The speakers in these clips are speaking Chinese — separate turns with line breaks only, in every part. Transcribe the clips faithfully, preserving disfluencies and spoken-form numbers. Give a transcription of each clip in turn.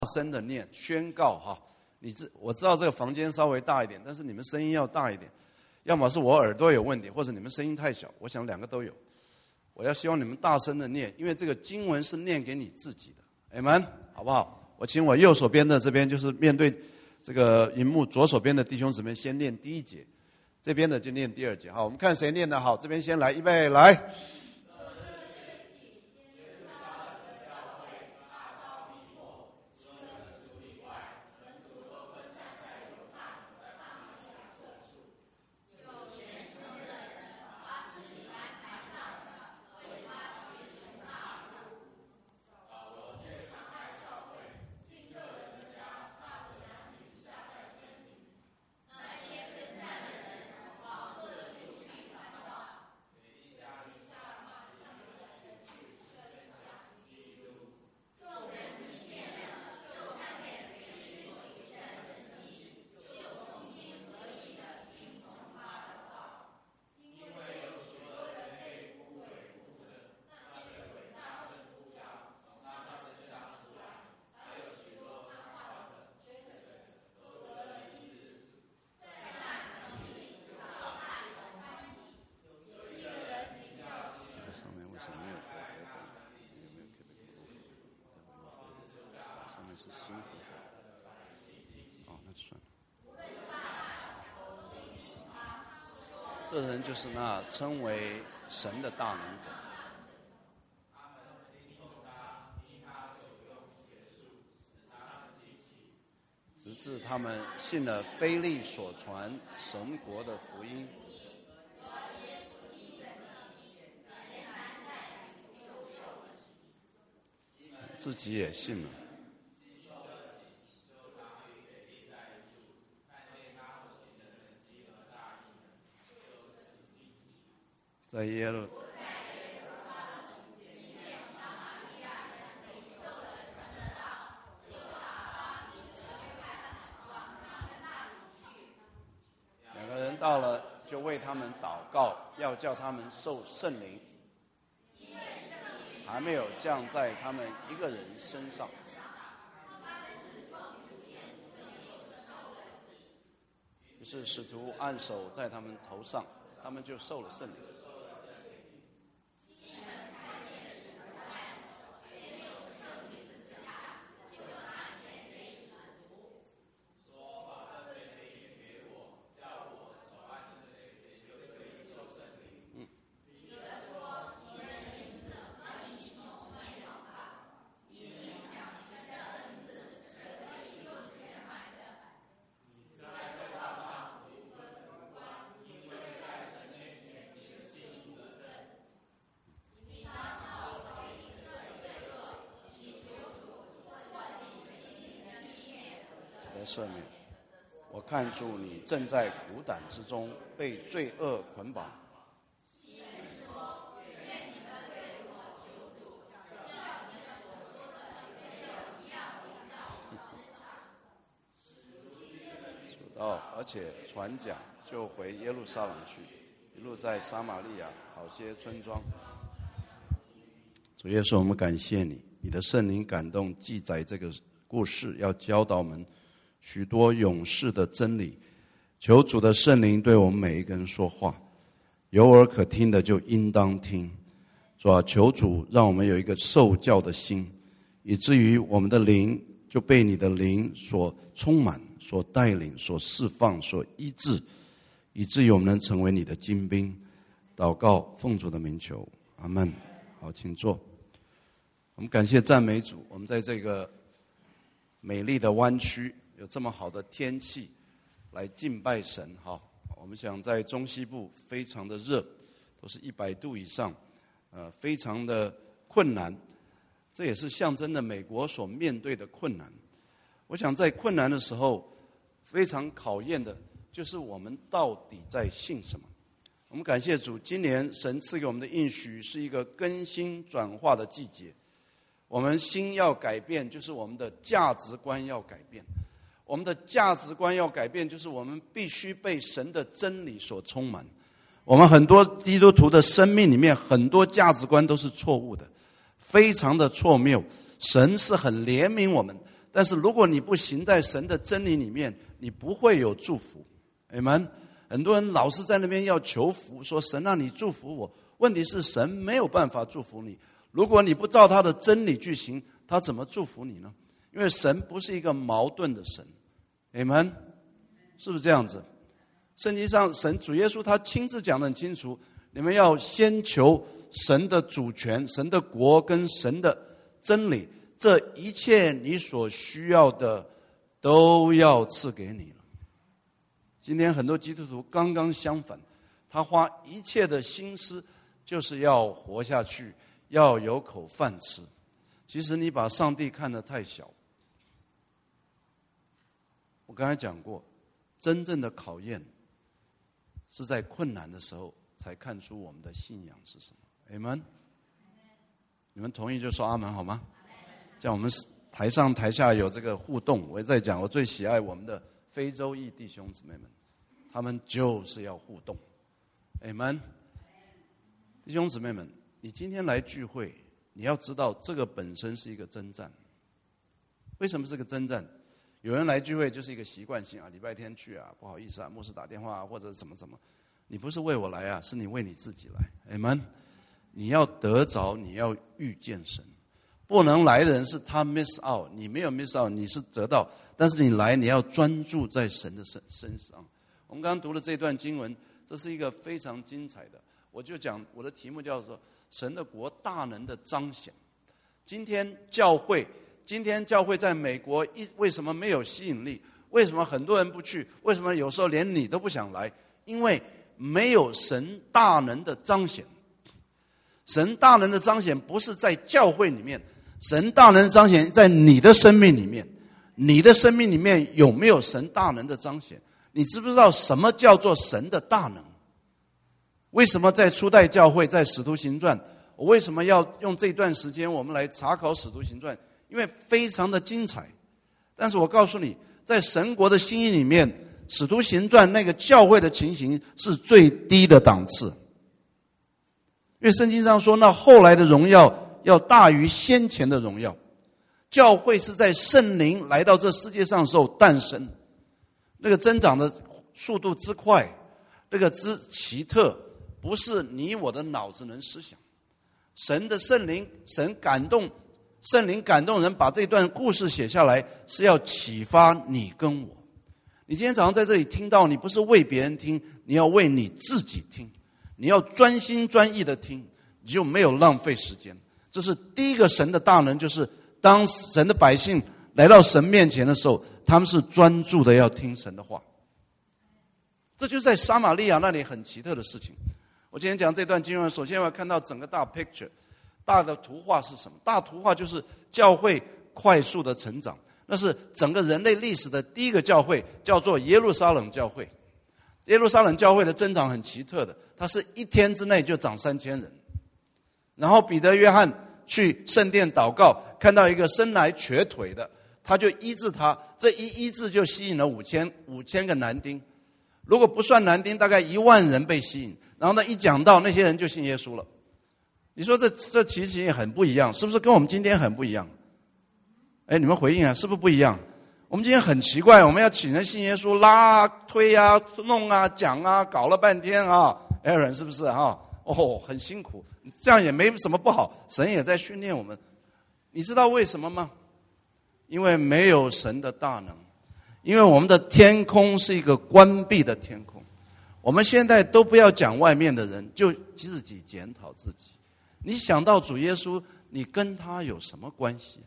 大声的念宣告哈，你知我知道这个房间稍微大一点，但是你们声音要大一点，要么是我耳朵有问题，或者你们声音太小，我想两个都有。我要希望你们大声的念，因为这个经文是念给你自己的，阿们，好不好？我请我右手边的这边就是面对这个荧幕左手边的弟兄姊妹先念第一节，这边的就念第二节。好，我们看谁念得好，这边先来，预备来。这人就是那称为神的大能者。直至他们信了腓力所传神国的福音。自己也信了。在耶路两个人到了，就为他们祷告，要叫他们受圣灵，还没有降在他们一个人身上。于是使徒按手在他们头上，他们就受了圣灵。赦免，我看出你正在苦胆之中，被罪恶捆绑。主道，而且传讲，就回耶路撒冷去，一路在撒玛利亚好些村庄。主耶稣，我们感谢你，你的圣灵感动记载这个故事，要教导我们许多永世的真理。求主的圣灵对我们每一个人说话，有耳可听的就应当听。主啊，求主让我们有一个受教的心，以至于我们的灵就被你的灵所充满，所带领，所释放，所医治，以至于我们能成为你的精兵。祷告奉主的名求，阿们。好，请坐。我们感谢赞美主，我们在这个美丽的湾区有这么好的天气来敬拜神哈。我们想在中西部非常的热，都是一百度以上，呃，非常的困难。这也是象征着美国所面对的困难。我想在困难的时候，非常考验的就是我们到底在信什么。我们感谢主，今年神赐给我们的应许是一个更新转化的季节。我们心要改变，就是我们的价值观要改变。我们的价值观要改变，就是我们必须被神的真理所充满。我们很多基督徒的生命里面，很多价值观都是错误的，非常的错谬。神是很怜悯我们， 但是如果你不行在神的真理里面，你不会有祝福。Amen。很多人老是在那边要求福，说神啊，你祝福我。问题是神没有办法祝福你，如果你不照他的真理去行，他怎么祝福你呢？因为神不是一个矛盾的神。Amen。是不是这样子？圣经上神主耶稣他亲自讲得很清楚，你们要先求神的主权、神的国跟神的真理，这一切你所需要的都要赐给你了。今天很多基督徒刚刚相反，他花一切的心思就是要活下去，要有口饭吃。其实你把上帝看得太小。我刚才讲过，真正的考验是在困难的时候才看出我们的信仰是什么。 Amen。 你们同意就说阿门好吗？这样我们台上台下有这个互动。我也在讲，我最喜爱我们的非洲裔弟兄姊妹们，他们就是要互动。 Amen。 弟兄姊妹们，你今天来聚会，你要知道这个本身是一个征战。为什么是个征战？有人来聚会就是一个习惯性啊，礼拜天去啊，不好意思啊，牧师打电话啊，或者什么什么。你不是为我来啊，是你为你自己来。 Amen。 你要得着，你要遇见神。不能来的人是他 miss out， 你没有 miss out， 你是得到，但是你来你要专注在神的身身上。我们刚刚读了这段经文，这是一个非常精彩的，我就讲我的题目叫做神的国大能的彰显。今天教会今天教会在美国为什么没有吸引力？为什么很多人不去？为什么有时候连你都不想来？因为没有神大能的彰显。神大能的彰显不是在教会里面，神大能的彰显在你的生命里面。你的生命里面有没有神大能的彰显？你知不知道什么叫做神的大能？为什么在初代教会，在使徒行传，我为什么要用这段时间我们来查考使徒行传？因为非常的精彩。但是我告诉你，在神国的心意里面，使徒行传那个教会的情形是最低的档次。因为圣经上说，那后来的荣耀要大于先前的荣耀。教会是在圣灵来到这世界上的时候诞生，那个增长的速度之快，那个之奇特，不是你我的脑子能思想。神的圣灵，神感动，圣灵感动人把这段故事写下来，是要启发你跟我。你今天早上在这里听到，你不是为别人听，你要为你自己听。你要专心专意的听，你就没有浪费时间。这是第一个神的大能，就是当神的百姓来到神面前的时候，他们是专注的要听神的话。这就是在撒玛利亚那里很奇特的事情。我今天讲这段经文，首先要看到整个大 picture， 大的图画是什么？大图画就是教会快速的成长，那是整个人类历史的第一个教会，叫做耶路撒冷教会。耶路撒冷教会的增长很奇特的，它是一天之内就长三千人。然后彼得、约翰去圣殿祷告，看到一个生来瘸腿的，他就医治他，这一医治就吸引了五千五千个男丁。如果不算男丁，大概一万人被吸引。然后呢，一讲到那些人就信耶稣了。你说这这其实也很不一样，是不是跟我们今天很不一样？哎，你们回应啊，是不是不一样？我们今天很奇怪，我们要请人信耶稣，拉啊、推啊、弄啊、讲啊，搞了半天啊 ，Aaron 是不是啊？哦，很辛苦，这样也没什么不好，神也在训练我们。你知道为什么吗？因为没有神的大能，因为我们的天空是一个关闭的天空。我们现在都不要讲外面的人，就自己检讨自己。你想到主耶稣，你跟他有什么关系？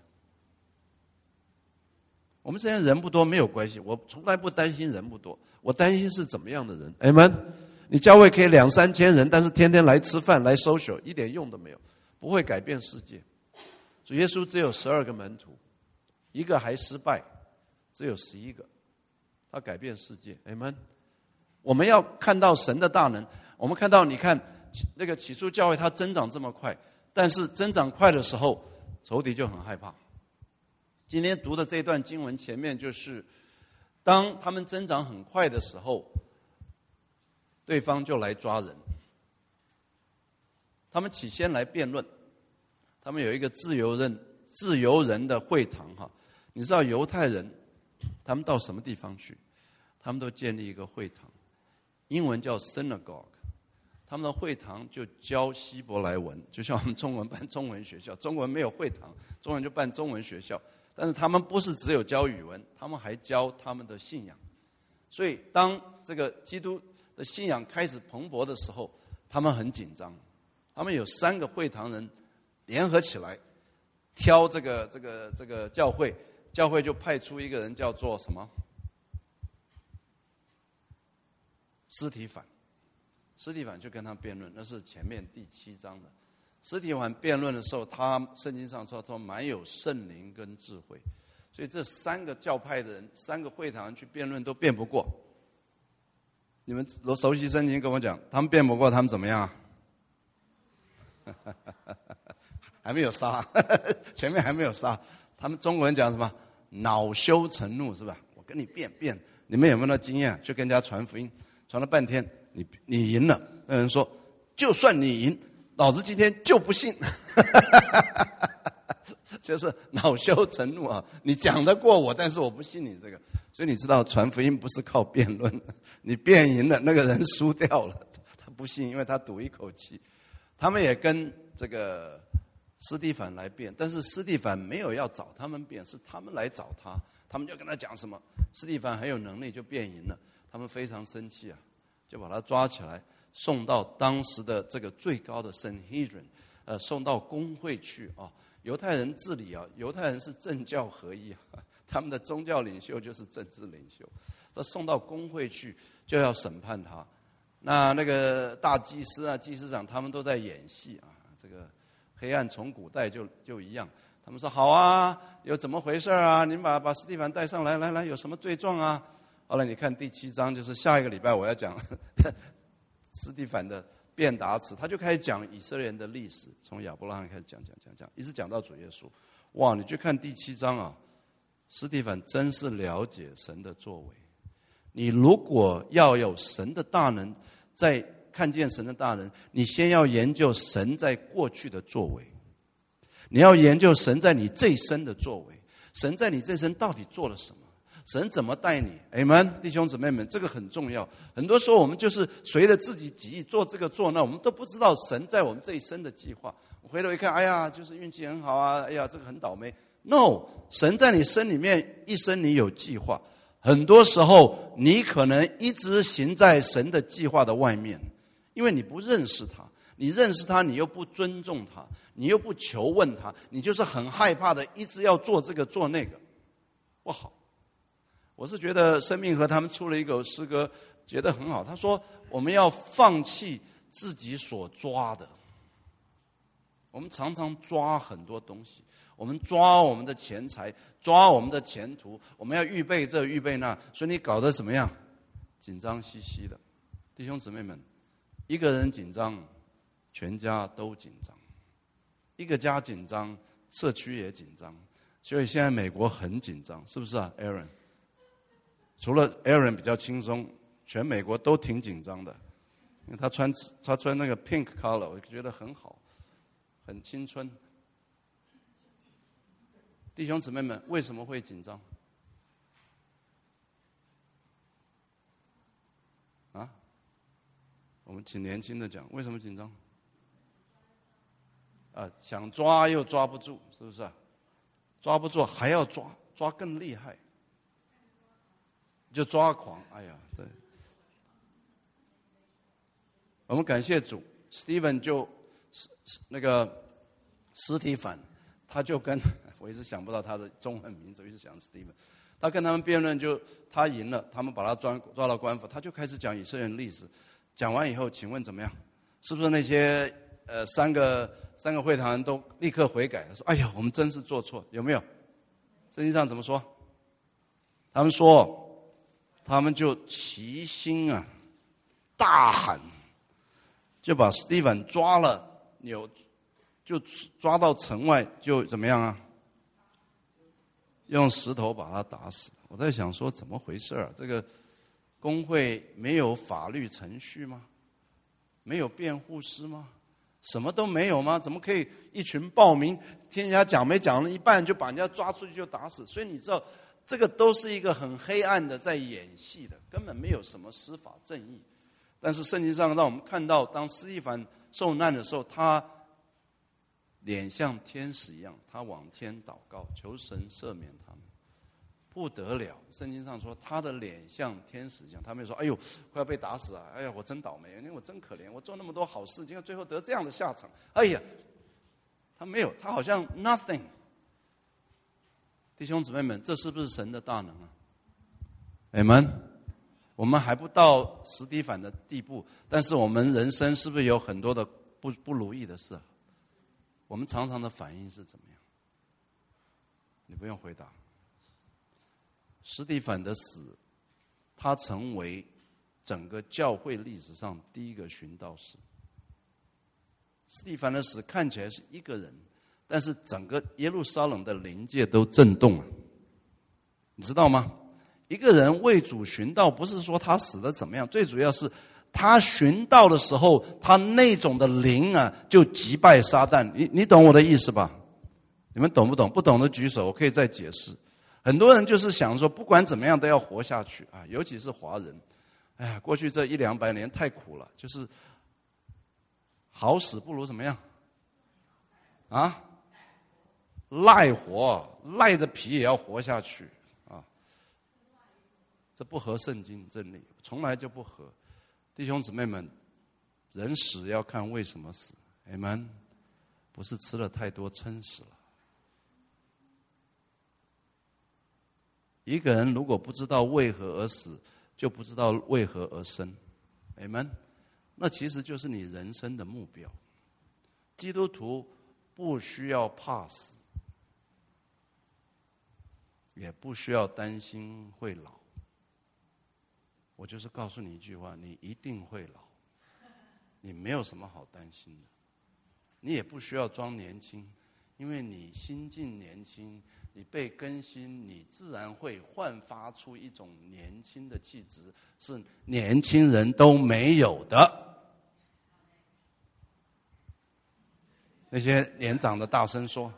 我们这些人不多没有关系，我从来不担心人不多，我担心是怎么样的人。Amen。你教会可以两三千人，但是天天来吃饭来 social， 一点用都没有，不会改变世界。主耶稣只有十二个门徒，一个还失败，只有十一个，他改变世界。Amen。我们要看到神的大能，我们看到你看那个起初教会它增长这么快，但是增长快的时候，仇敌就很害怕。今天读的这段经文前面就是，当他们增长很快的时候，对方就来抓人。他们起先来辩论，他们有一个自由人自由人的会堂哈， 你知道犹太人他们到什么地方去？他们都建立一个会堂，英文叫 synagogue。他们的会堂就教希伯来文，就像我们中文办中文学校，中文没有会堂，中文就办中文学校。但是他们不是只有教语文，他们还教他们的信仰。所以当这个基督的信仰开始蓬勃的时候，他们很紧张。他们有三个会堂人联合起来，挑这个这个这个教会，教会就派出一个人叫做什么？司提反。司提反就跟他辩论，那是前面第七章的。司提反辩论的时候，他圣经上说他蛮有圣灵跟智慧，所以这三个教派的人，三个会堂去辩论都辩不过。你们熟悉圣经跟我讲，他们辩不过，他们怎么样啊？还没有杀，前面还没有杀。他们中国人讲什么？恼羞成怒，是吧？我跟你辩辩，你们有没有那经验？去跟人家传福音，传了半天。你你赢了，那人说，就算你赢，老子今天就不信，就是恼羞成怒啊！你讲得过我，但是我不信你这个。所以你知道传福音不是靠辩论，你辩赢了，那个人输掉了，他不信，因为他赌一口气。他们也跟这个司提反来辩，但是司提反没有要找他们辩，是他们来找他，他们就跟他讲什么，司提反很有能力就辩赢了，他们非常生气啊。就把他抓起来，送到当时的这个最高的 Sanhedrin， 呃，送到公会去啊。犹太人治理啊，犹太人是政教合一啊，他们的宗教领袖就是政治领袖。这送到公会去，就要审判他。那那个大祭司啊、祭司长，他们都在演戏啊。这个黑暗从古代就就一样，他们说好啊，有怎么回事啊？你们把把司提反带上来，来来，有什么罪状啊？后来你看第七章，就是下一个礼拜我要讲司提反的辩答词，他就开始讲以色列人的历史，从亚伯拉罕开始讲讲讲讲，一直讲到主耶稣。哇，你去看第七章啊，司提反真是了解神的作为。你如果要有神的大能，在看见神的大能，你先要研究神在过去的作为，你要研究神在你这一生的作为，神在你这一生到底做了什么。神怎么带你 ？Amen， 弟兄姊妹们，这个很重要。很多时候我们就是随着自己己意做这个做那，我们都不知道神在我们这一生的计划。回头一看，哎呀，就是运气很好啊，哎呀，这个很倒霉。No， 神在你身里面一生你有计划。很多时候你可能一直行在神的计划的外面，因为你不认识他，你认识他，你又不尊重他，你又不求问他，你就是很害怕的，一直要做这个做那个，不好。我是觉得生命和他们出了一个诗歌，觉得很好。他说我们要放弃自己所抓的。我们常常抓很多东西，我们抓我们的钱财，抓我们的前途，我们要预备这预备那，所以你搞得怎么样？紧张兮兮的。弟兄姊妹们，一个人紧张，全家都紧张；一个家紧张，社区也紧张。所以现在美国很紧张，是不是啊 ，Aaron？除了 Aaron 比较轻松，全美国都挺紧张的，因为他穿他穿那个 pink color， 我觉得很好，很青春。弟兄姊妹们，为什么会紧张？啊？我们请年轻的讲，为什么紧张？啊，想抓又抓不住，是不是啊？抓不住还要抓，抓更厉害。就抓狂，哎呀，对。我们感谢主 ，Steven 就那个司提反，他就跟我一直想不到他的中文名字，我一直想 Steven， 他跟他们辩论，就他赢了，他们把他抓抓到官府，他就开始讲以色列人历史。讲完以后，请问怎么样？是不是那些呃三个三个会堂人都立刻悔改？他说：“哎呀，我们真是做错，有没有？”圣经上怎么说？他们说。他们就齐心啊，大喊，就把司提反抓了，扭，就抓到城外，就怎么样啊？用石头把他打死。我在想说，怎么回事啊？这个公会没有法律程序吗？没有辩护师吗？ 什么都没有吗？怎么可以一群暴民听人家讲没讲了一半就把人家抓出去就打死？所以你知道，这个都是一个很黑暗的在演戏的，根本没有什么司法正义。但是圣经上让我们看到，当司提反受难的时候，他脸像天使一样，他往天祷告，求神赦免他们。不得了，圣经上说他的脸像天使一样。他们说：“哎呦，快要被打死啊！哎呀，我真倒霉，因为我真可怜，我做那么多好事，结果最后得这样的下场。哎呀，他没有，他好像 nothing。”弟兄姊妹们，这是不是神的大能啊？阿们。我们还不到司提反的地步，但是我们人生是不是有很多的不不如意的事啊？我们常常的反应是怎么样？你不用回答。司提反的死，他成为整个教会历史上第一个殉道士。司提反的死看起来是一个人，但是整个耶路撒冷的灵界都震动了，你知道吗？一个人为主殉道，不是说他死的怎么样，最主要是他殉道的时候，他那种的灵啊，就击败撒旦。你你懂我的意思吧？你们懂不懂？不懂的举手，我可以再解释。很多人就是想说，不管怎么样都要活下去啊，尤其是华人。哎呀，过去这一两百年太苦了，就是好死不如怎么样啊？赖活，赖着皮也要活下去。这不合圣经真理，从来就不合。弟兄姊妹们，人死要看为什么死，阿们，不是吃了太多撑死了。一个人如果不知道为何而死，就不知道为何而生，阿们，那其实就是你人生的目标。基督徒不需要怕死，也不需要担心会老。我就是告诉你一句话，你一定会老，你没有什么好担心的。你也不需要装年轻，因为你心境年轻，你被更新，你自然会焕发出一种年轻的气质，是年轻人都没有的。那些年长的大声说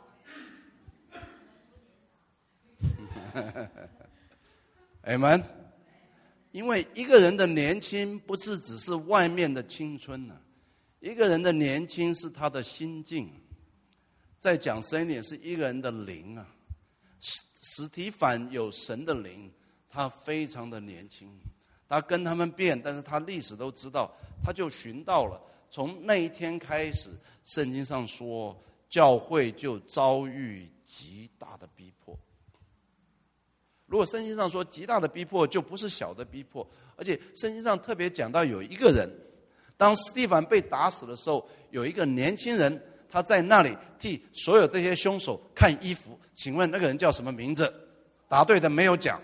阿们。因为一个人的年轻不是只是外面的青春啊，一个人的年轻是他的心境。再讲深一点，是一个人的灵啊。司提反有神的灵，他非常的年轻，他跟他们变，但是他历史都知道，他就寻到了。从那一天开始，圣经上说，教会就遭遇极大的逼迫。如果圣经上说极大的逼迫，就不是小的逼迫。而且圣经上特别讲到有一个人，当司提反被打死的时候，有一个年轻人，他在那里替所有这些凶手看衣服。请问那个人叫什么名字？答对的没有讲，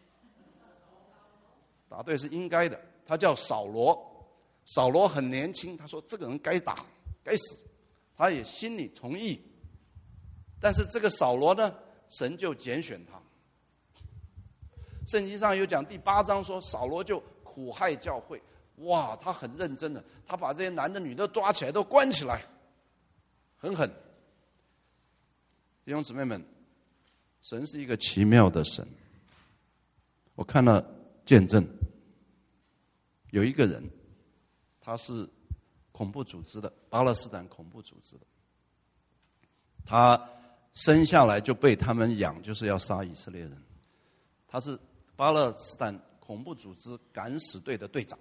答对是应该的。他叫扫罗。扫罗很年轻，他说这个人该打该死，他也心里同意。但是这个扫罗呢，神就拣选他。圣经上有讲第八章说，扫罗就苦害教会。哇，他很认真的，他把这些男的女的抓起来都关起来，很狠。弟兄姊妹们，神是一个奇妙的神。我看了见证，有一个人，他是恐怖组织的，巴勒斯坦恐怖组织的，他生下来就被他们养，就是要杀以色列人。他是巴勒斯坦恐怖组织敢死队的队长，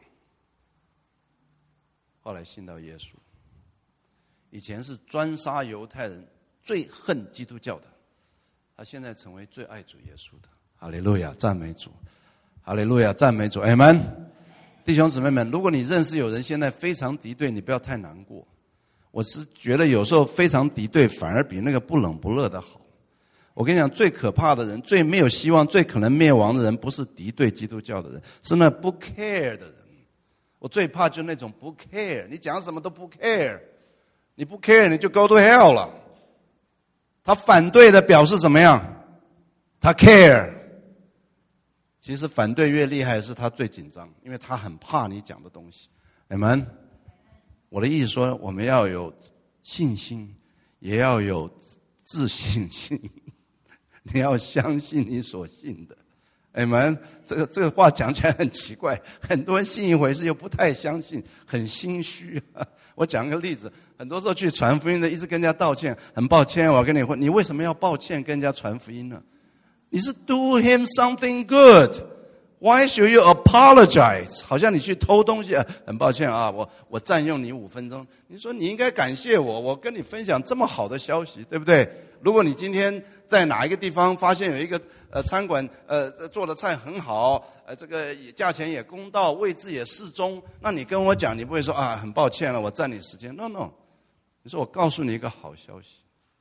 后来信到耶稣。以前是专杀犹太人，最恨基督教的，他现在成为最爱主耶稣的。哈利路亚，赞美主！哈利路亚，赞美主！阿们。弟兄姊妹们，如果你认识有人现在非常敌对，你不要太难过。我是觉得有时候非常敌对，反而比那个不冷不热的好。我跟你讲，最可怕的人，最没有希望，最可能灭亡的人，不是敌对基督教的人，是那不 care 的人。我最怕就那种不 care， 你讲什么都不 care， 你不 care 你就 go to hell 了。他反对的表示怎么样？他 care。其实反对越厉害，是他最紧张，因为他很怕你讲的东西。你们，我的意思说，我们要有信心，也要有自信心。你要相信你所信的。你们这个这个话讲起来很奇怪，很多人信一回事又不太相信，很心虚。我讲个例子，很多时候去传福音的，一直跟人家道歉，很抱歉，我跟你说，你为什么要抱歉跟人家传福音呢？你是 do him something good。Why should you apologize？ 好像你去偷东西，很抱歉啊，我我占用你五分钟。你说你应该感谢我，我跟你分享这么好的消息，对不对？如果你今天在哪一个地方发现有一个呃餐馆呃做的菜很好，呃这个价钱也公道，位置也适中，那你跟我讲，你不会说啊很抱歉了，我占你时间。No no， 你说我告诉你一个好消息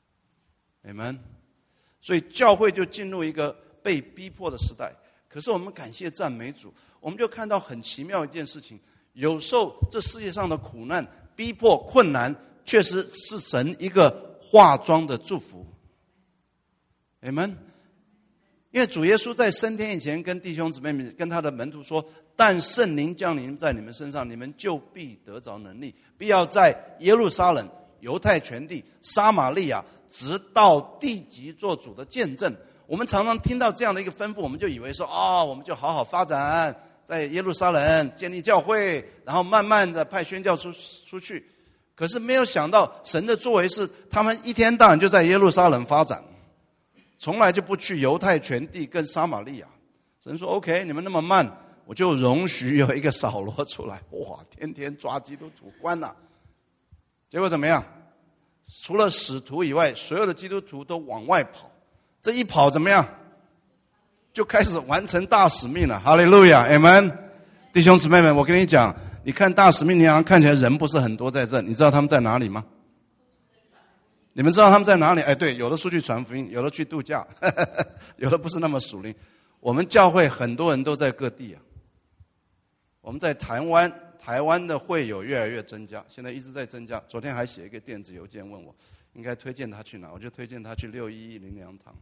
，Amen。所以教会就进入一个被逼迫的时代。可是我们感谢赞美主，我们就看到很奇妙一件事情，有时候这世界上的苦难、逼迫、困难，确实是神一个化妆的祝福。Amen。因为主耶稣在升天以前跟弟兄姊妹们、跟他的门徒说，但圣灵降临在你们身上，你们就必得着能力，必要在耶路撒冷、犹太全地、撒玛利亚，直到地极做主的见证。我们常常听到这样的一个吩咐，我们就以为说，哦，我们就好好发展，在耶路撒冷建立教会，然后慢慢的派宣教出出去。可是没有想到，神的作为是，他们一天到晚就在耶路撒冷发展，从来就不去犹太全地跟撒玛利亚。神说 OK， 你们那么慢，我就容许有一个扫罗出来，哇，天天抓基督徒关了。结果怎么样？除了使徒以外，所有的基督徒都往外跑。这一跑怎么样？就开始完成大使命了。哈利路亚 ，Amen。弟兄姊妹们，我跟你讲，你看大使命，你好像看起来人不是很多在这，你知道他们在哪里吗？你们知道他们在哪里？哎，对，有的出去传福音，有的去度假，呵呵，有的不是那么属灵。我们教会很多人都在各地啊。我们在台湾，台湾的会友越来越增加，现在一直在增加。昨天还写一个电子邮件问我，应该推荐他去哪？我就推荐他去六一一灵粮堂。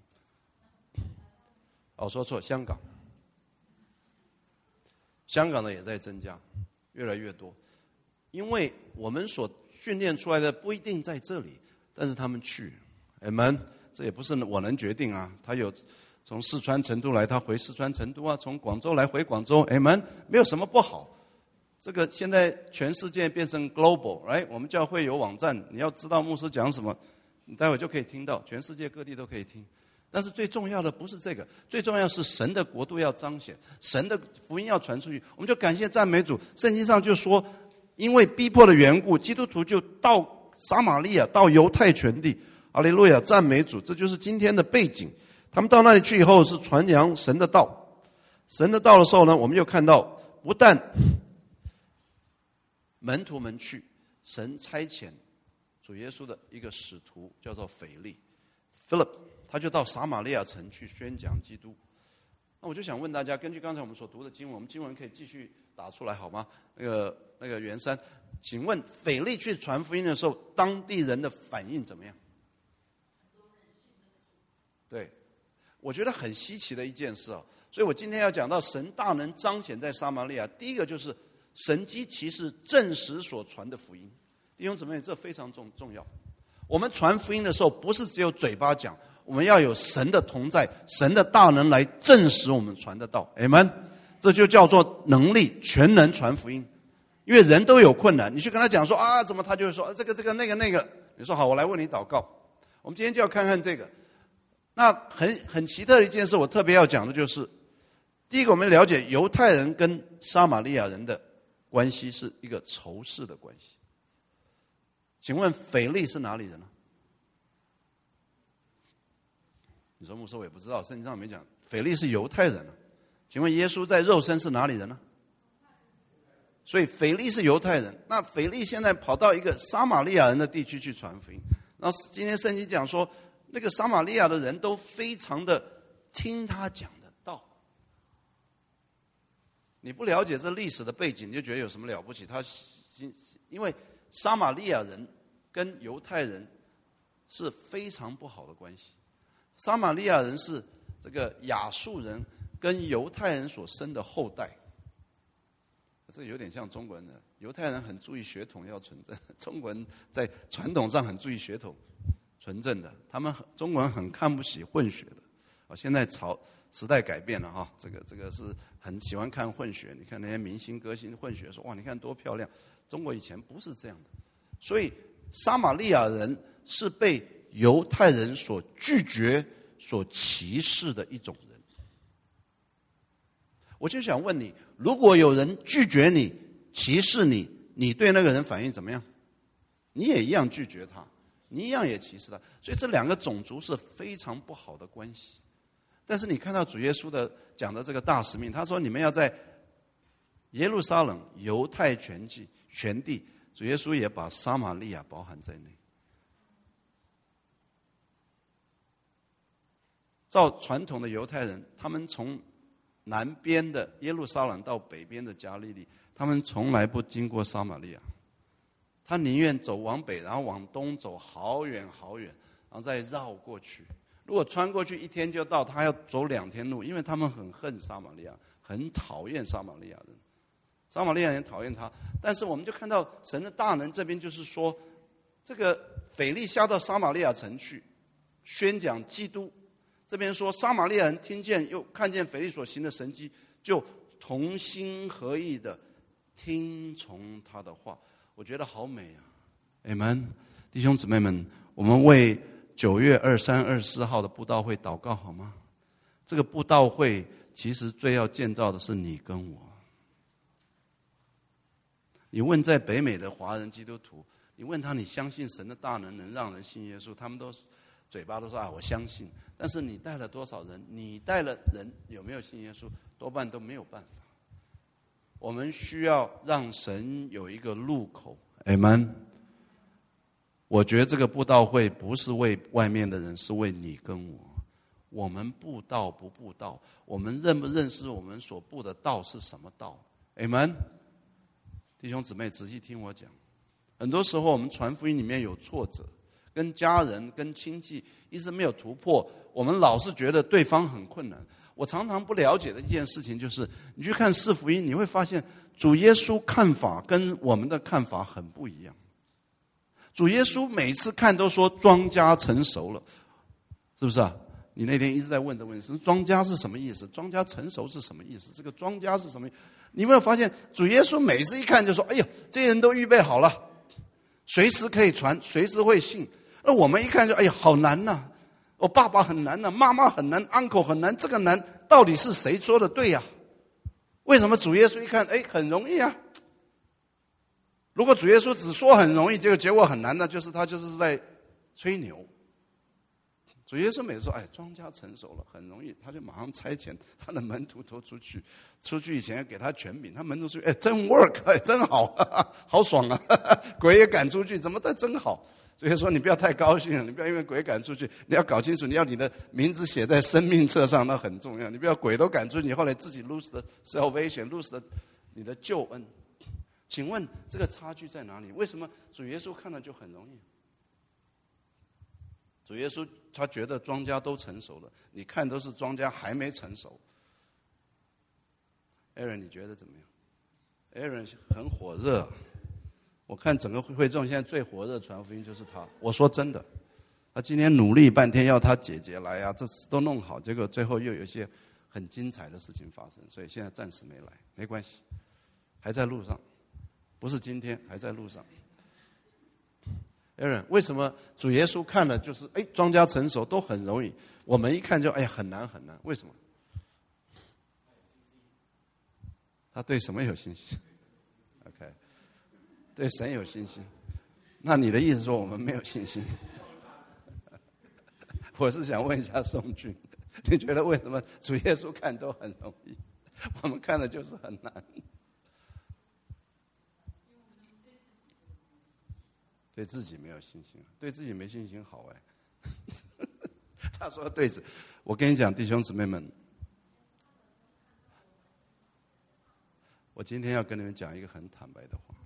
哦，说错，香港，香港的也在增加，越来越多。因为我们所训练出来的不一定在这里，但是他们去 ，Amen。这也不是我能决定啊。他有从四川成都来，他回四川成都啊；从广州来回广州 ，Amen。没有什么不好。这个现在全世界变成 global，right？ 我们教会有网站，你要知道牧师讲什么，你待会就可以听到，全世界各地都可以听。但是最重要的不是这个，最重要是神的国度要彰显，神的福音要传出去。我们就感谢赞美主，圣经上就说，因为逼迫的缘故，基督徒就到撒玛利亚，到犹太全地。哈利路亚，赞美主，这就是今天的背景。他们到那里去以后，是传扬神的道。神的道的时候呢，我们又看到，不但门徒们去，神差遣主耶稣的一个使徒，叫做腓利 Philip， 他就到撒玛利亚城去宣讲基督。那我就想问大家，根据刚才我们所读的经文，我们经文可以继续打出来好吗？那个那个袁山，请问腓利去传福音的时候，当地人的反应怎么样？对，我觉得很稀奇的一件事啊。所以我今天要讲到神大能彰显在撒玛利亚，第一个就是神迹奇事证实所传的福音。弟兄姊妹，这非常重重要。我们传福音的时候，不是只有嘴巴讲，我们要有神的同在，神的大能来证实我们传的道。Amen。这就叫做能力，全能传福音。因为人都有困难，你去跟他讲说啊，怎么他就会说、啊、这个这个那个那个。你说好，我来为你祷告。我们今天就要看看这个。那很很奇特的一件事，我特别要讲的就是，第一个，我们了解犹太人跟撒玛利亚人的关系是一个仇视的关系。请问腓利是哪里人呢？你说牧师我也不知道，圣经上没讲。腓利是犹太人啊。请问耶稣在肉身是哪里人呢？所以腓利是犹太人。那腓利现在跑到一个撒玛利亚人的地区去传福音。然后今天圣经讲说，那个撒玛利亚的人都非常的听他讲的道。你不了解这历史的背景，你就觉得有什么了不起？他因为撒玛利亚人跟犹太人是非常不好的关系。撒玛利亚人是这个亚述人跟犹太人所生的后代。 这有点像中国人的，犹太人很注意血统要纯正，中国人在传统上很注意血统纯正的，他们中国人很看不起混血的。啊，现在朝时代改变了哈，这个这个是很喜欢看混血。你看那些明星歌星混血说哇，你看多漂亮。中国以前不是这样的，所以撒玛利亚人是被犹太人所拒绝、所歧视的一种人。我就想问你，如果有人拒绝你、歧视你，你对那个人反应怎么样？你也一样拒绝他，你一样也歧视他。所以这两个种族是非常不好的关系。但是你看到主耶稣的讲的这个大使命，他说你们要在耶路撒冷、犹太全地、全地，主耶稣也把撒玛利亚包含在内。照传统的犹太人，他们从南边的耶路撒冷到北边的加利利，他们从来不经过撒玛利亚，他宁愿走往北，然后往东走好远好远，然后再绕过去。如果穿过去一天就到，他要走两天路，因为他们很恨撒玛利亚，很讨厌撒玛利亚人。撒玛利亚人讨厌他，但是我们就看到神的大能这边就是说，这个腓力下到撒玛利亚城去宣讲基督。这边说撒玛利亚人听见又看见腓力所行的神迹，就同心合意的听从他的话。我觉得好美啊 Amen。 弟兄姊妹们，我们为九月二三、二四号的布道会祷告好吗？这个布道会其实最要建造的是你跟我。你问在北美的华人基督徒，你问他你相信神的大能能让人信耶稣，他们都嘴巴都说啊我相信，但是你带了多少人？你带了人有没有信耶稣？多半都没有办法。我们需要让神有一个路口 Amen。 我觉得这个布道会不是为外面的人，是为你跟我。我们布道不布道，我们认不认识我们所布的道是什么道 Amen。 弟兄姊妹仔细听我讲，很多时候我们传福音里面有挫折，跟家人跟亲戚一直没有突破，我们老是觉得对方很困难。我常常不了解的一件事情就是，你去看四福音，你会发现主耶稣看法跟我们的看法很不一样。主耶稣每次看都说庄稼成熟了，是不是啊？你那天一直在问这个问题，庄稼是什么意思？庄稼成熟是什么意思？这个庄稼是什么意思？你有没有发现主耶稣每次一看就说，哎呦，这些人都预备好了，随时可以传，随时会信。而我们一看就，哎呀，好难呐、啊！我爸爸很难呐、啊，妈妈很难 ，uncle 很难，这个难到底是谁说的对呀、啊？为什么主耶稣一看，哎，很容易啊？如果主耶稣只说很容易，结果结果很难，那就是他就是在吹牛。主耶稣每次说，哎，庄稼成熟了，很容易，他就马上差遣他的门徒都出去。出去以前要给他权柄，他门徒出去，哎，真 work， 哎，真好，哈哈，好爽啊！哈哈，鬼也赶出去，怎么的真好？所以说你不要太高兴了，你不要因为鬼赶出去，你要搞清楚，你要你的名字写在生命册上，那很重要。你不要鬼都赶出去，你后来自己 lose the salvation，lose the 你的救恩。请问这个差距在哪里？为什么主耶稣看了就很容易？主耶稣他觉得庄稼都成熟了，你看都是庄稼还没成熟。Aaron 你觉得怎么样？ Aaron 很火热，我看整个会众现在最火热传福音就是他。我说真的，他今天努力半天要他姐姐来啊，这都弄好，结果最后又有一些很精彩的事情发生，所以现在暂时没来，没关系，还在路上，不是今天，还在路上。Aaron 为什么主耶稣看了就是哎庄稼成熟都很容易，我们一看就哎很难很难？为什么？他对什么有信心 ？OK， 对神有信心。那你的意思说我们没有信心？我是想问一下宋俊，你觉得为什么主耶稣看都很容易，我们看的就是很难？对自己没有信心，对自己没信心好哎。他说对子，我跟你讲，弟兄姊妹们，我今天要跟你们讲一个很坦白的话，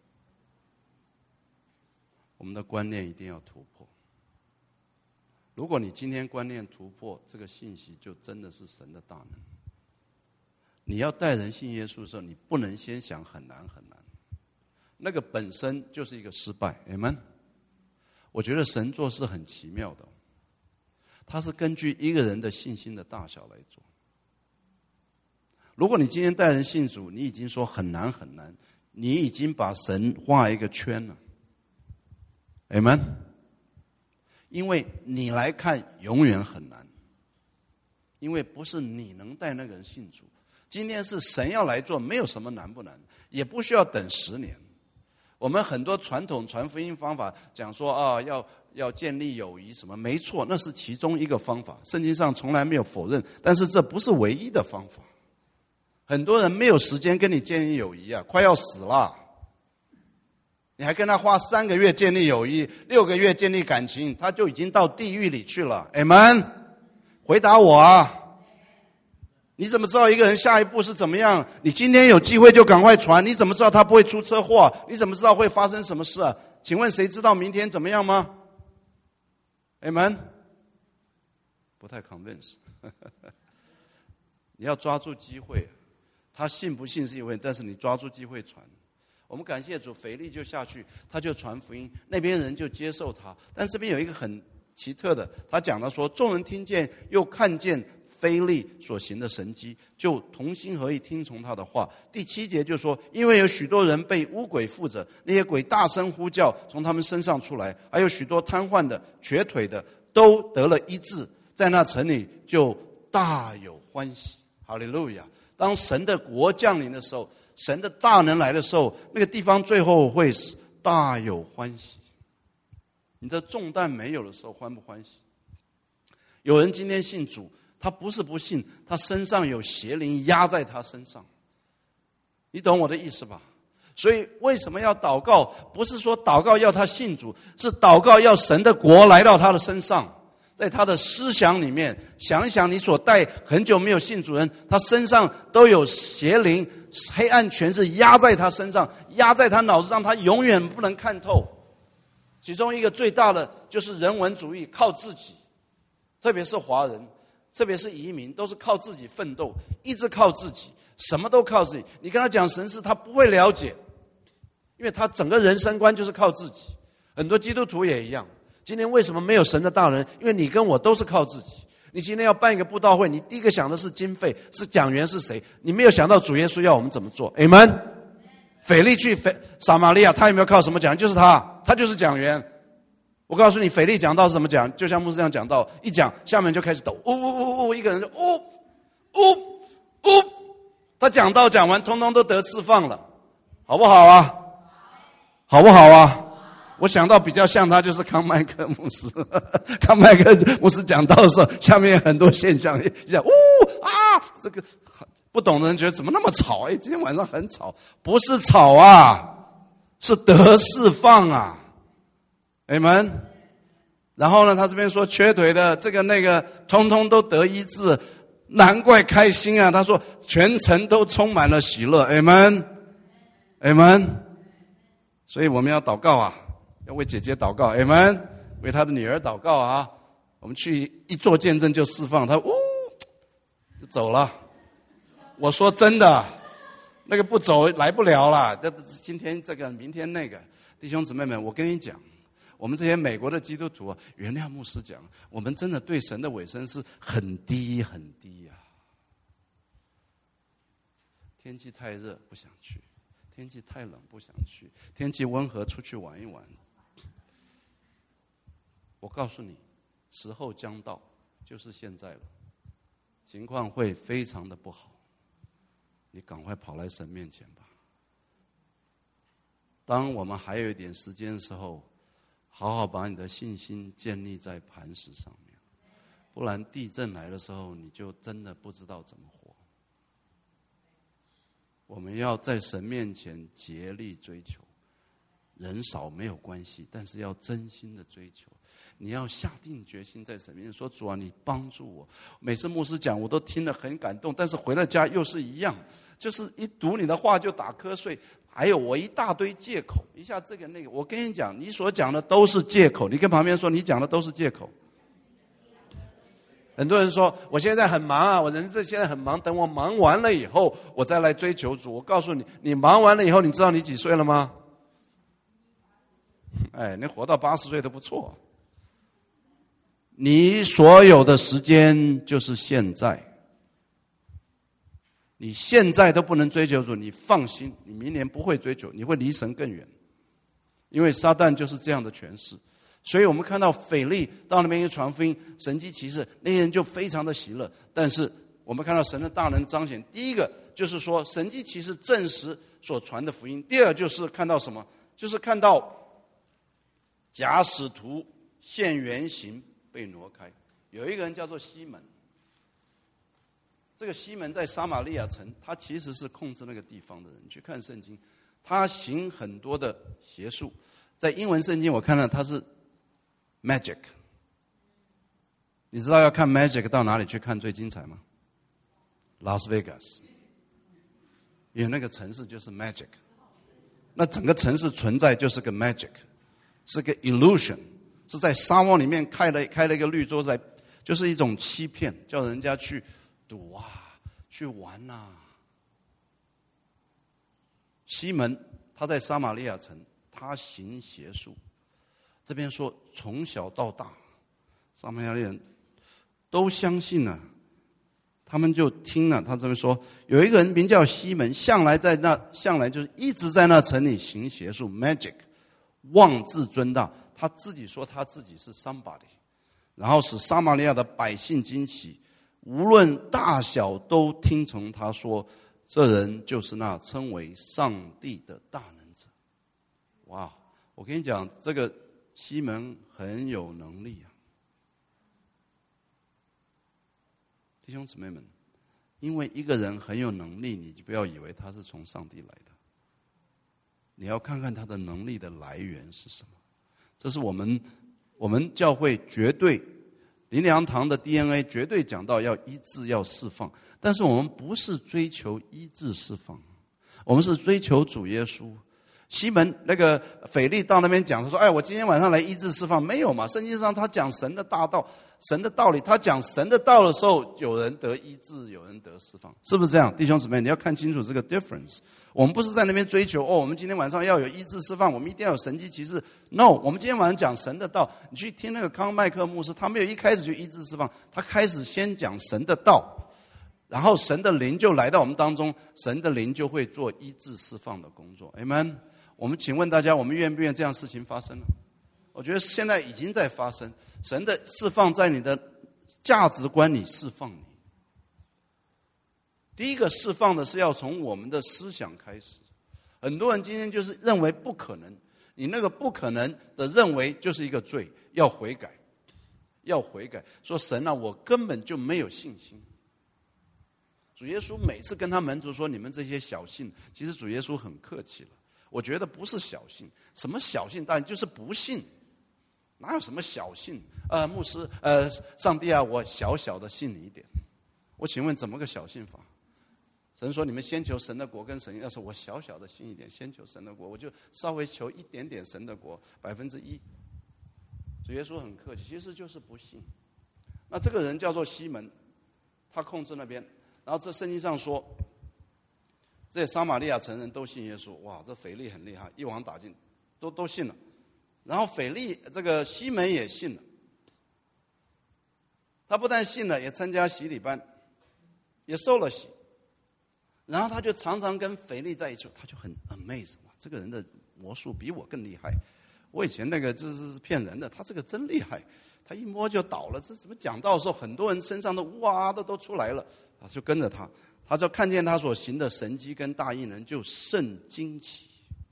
我们的观念一定要突破。如果你今天观念突破，这个信息就真的是神的大能。 你要带人信耶稣的时候，你不能先想很难很难，那个本身就是一个失败。Amen。我觉得神做事很奇妙的，他是根据一个人的信心的大小来做。如果你今天带人信主，你已经说很难很难，你已经把神画一个圈了。Amen。因为你来看永远很难，因为不是你能带那个人信主。今天是神要来做，没有什么难不难，也不需要等十年。我们很多传统传福音方法讲说啊，要要建立友谊什么，没错，那是其中一个方法，圣经上从来没有否认，但是这不是唯一的方法。很多人没有时间跟你建立友谊啊，快要死了，你还跟他花三个月建立友谊，六个月建立感情，他就已经到地狱里去了。Amen。回答我啊！你怎么知道一个人下一步是怎么样？你今天有机会就赶快传，你怎么知道他不会出车祸？你怎么知道会发生什么事啊？请问谁知道明天怎么样吗？ Amen。 不太 convince。 你要抓住机会，他信不信是一回事，但是你抓住机会传。我们感谢主，腓力就下去，他就传福音，那边人就接受他。但这边有一个很奇特的，他讲到说，众人听见又看见腓力所行的神迹，就同心合意听从他的话。第七节就说，因为有许多人被污鬼附着，那些鬼大声呼叫，从他们身上出来，还有许多瘫痪的、瘸腿的，都得了医治，在那城里就大有欢喜。哈利路亚！当神的国降临的时候，神的大能来的时候，那个地方最后会大有欢喜。你的重担没有的时候，欢不欢喜？有人今天信主，他不是不信，他身上有邪灵压在他身上，你懂我的意思吧？所以为什么要祷告？不是说祷告要他信主，是祷告要神的国来到他的身上，在他的思想里面，想一想你所带很久没有信主人，他身上都有邪灵，黑暗权势压在他身上，压在他脑子上，他永远不能看透。其中一个最大的就是人文主义，靠自己，特别是华人，特别是移民，都是靠自己奋斗，一直靠自己，什么都靠自己。你跟他讲神事，他不会了解，因为他整个人生观就是靠自己。很多基督徒也一样，今天为什么没有神的大人？因为你跟我都是靠自己。你今天要办一个布道会，你第一个想的是经费，是讲员是谁，你没有想到主耶稣要我们怎么做。 Amen。 腓力去撒玛利亚，他有没有靠什么讲？就是他，他就是讲员。我告诉你，腓力讲道是怎么讲，就像牧师这样讲道，一讲下面就开始抖，呜呜呜呜，一个人就呜呜呜，他讲道讲完，通通都得释放了，好不好啊？好不好啊？我想到比较像他就是康麦克牧师，康麦克牧师讲道的时候，下面很多现象，一下呜啊，这个不懂的人觉得怎么那么吵？哎，今天晚上很吵，不是吵啊，是得释放啊。Amen。 然后呢，他这边说瘸腿的这个那个通通都得医治，难怪开心啊。他说全城都充满了喜乐。 Amen。 Amen。 所以我们要祷告啊，要为姐姐祷告。 Amen。 为她的女儿祷告啊。我们去一做见证就释放，他呜就走了。我说真的，那个不走来不了了，今天这个明天那个。弟兄姊妹们，我跟你讲，我们这些美国的基督徒啊，原谅牧师讲，我们真的对神的委身是很低很低啊。天气太热不想去，天气太冷不想去，天气温和出去玩一玩。我告诉你，时候将到，就是现在了，情况会非常的不好，你赶快跑来神面前吧。当我们还有一点时间的时候，好好把你的信心建立在磐石上面，不然地震来的时候，你就真的不知道怎么活。我们要在神面前竭力追求，人少没有关系，但是要真心的追求。你要下定决心在神面前说，主啊，你帮助我。每次牧师讲我都听了很感动，但是回到家又是一样，就是一读你的话就打瞌睡，还有我一大堆借口，一下这个那个。我跟你讲，你所讲的都是借口。你跟旁边说，你讲的都是借口。 很多人说我现在很忙啊，我人生现在很忙，等我忙完了以后我再来追求主。我告诉你，你忙完了以后，你知道你几岁了吗？哎，你活到八十岁都不错。你所有的时间就是现在，你现在都不能追求主，你放心，你明年不会追求，你会离神更远。因为撒旦就是这样的权势。所以我们看到腓力到那边一传福音，神迹奇事，那些人就非常的喜乐。但是我们看到神的大能彰显，第一个就是说神迹奇事证实所传的福音，第二就是看到什么？就是看到假使徒现原形被挪开。有一个人叫做西门，这个西门在撒玛利亚城，他其实是控制那个地方的人。去看圣经，他行很多的邪术。在英文圣经我看到他是 magic。 你知道要看 magic 到哪里去看最精彩吗？拉斯维加斯，因为那个城市就是 magic， 那整个城市存在就是个 magic， 是个 illusion， 是在沙漠里面开了开了一个绿洲，在就是一种欺骗，叫人家去赌啊，去玩啊。西门他在撒玛利亚城，他行邪术。这边说从小到大，撒玛利亚人都相信了、啊，他们就听了。他这边说，有一个人名叫西门，向来在那，向来就是一直在那城里行邪术 ，magic， 妄自尊大。他自己说他自己是 somebody， 然后使撒玛利亚的百姓惊奇，无论大小都听从他说，这人就是那称为上帝的大能者。哇！我跟你讲，这个西门很有能力啊。弟兄姊妹们，因为一个人很有能力，你就不要以为他是从上帝来的，你要看看他的能力的来源是什么。这是我们我们教会绝对灵粮堂的 D N A 绝对讲到要医治要释放，但是我们不是追求医治释放，我们是追求主耶稣。西门那个腓力到那边讲，他说：“哎，我今天晚上来医治释放。”没有嘛？圣经上他讲神的大道、神的道理，他讲神的道的时候，有人得医治，有人得释放，是不是这样？弟兄姊妹，你要看清楚这个 difference。我们不是在那边追求哦，我们今天晚上要有医治释放，我们一定要有神迹奇事。No， 我们今天晚上讲神的道。你去听那个康麦克牧师，他没有一开始就医治释放，他开始先讲神的道，然后神的灵就来到我们当中，神的灵就会做医治释放的工作。Amen。我们请问大家，我们愿不愿意这样事情发生呢？我觉得现在已经在发生。神的释放在你的价值观里释放你。第一个释放的是要从我们的思想开始。很多人今天就是认为不可能，你那个不可能的认为就是一个罪，要悔改，要悔改。说神啊，我根本就没有信心。主耶稣每次跟他门徒说：“你们这些小信。”其实主耶稣很客气了。我觉得不是小信，什么小信？当然就是不信，哪有什么小信？呃，牧师，呃，上帝啊，我小小的信你一点。我请问怎么个小信法？神说你们先求神的国跟神，要是我小小的信一点，先求神的国，我就稍微求一点点神的国，百分之一。主耶稣很客气，其实就是不信。那这个人叫做西门，他控制那边，然后这圣经上说。这些撒玛利亚城人都信耶稣，哇！这腓力很厉害，一网打尽，都都信了。然后腓力这个西门也信了，他不但信了，也参加洗礼班，也受了洗。然后他就常常跟腓力在一起，他就很 amazed， 哇！这个人的魔术比我更厉害。我以前那个这是骗人的，他这个真厉害，他一摸就倒了。这怎么讲道的时候，很多人身上的哇的都出来了，啊，就跟着他。他就看见他所行的神迹跟大异能，就甚惊奇。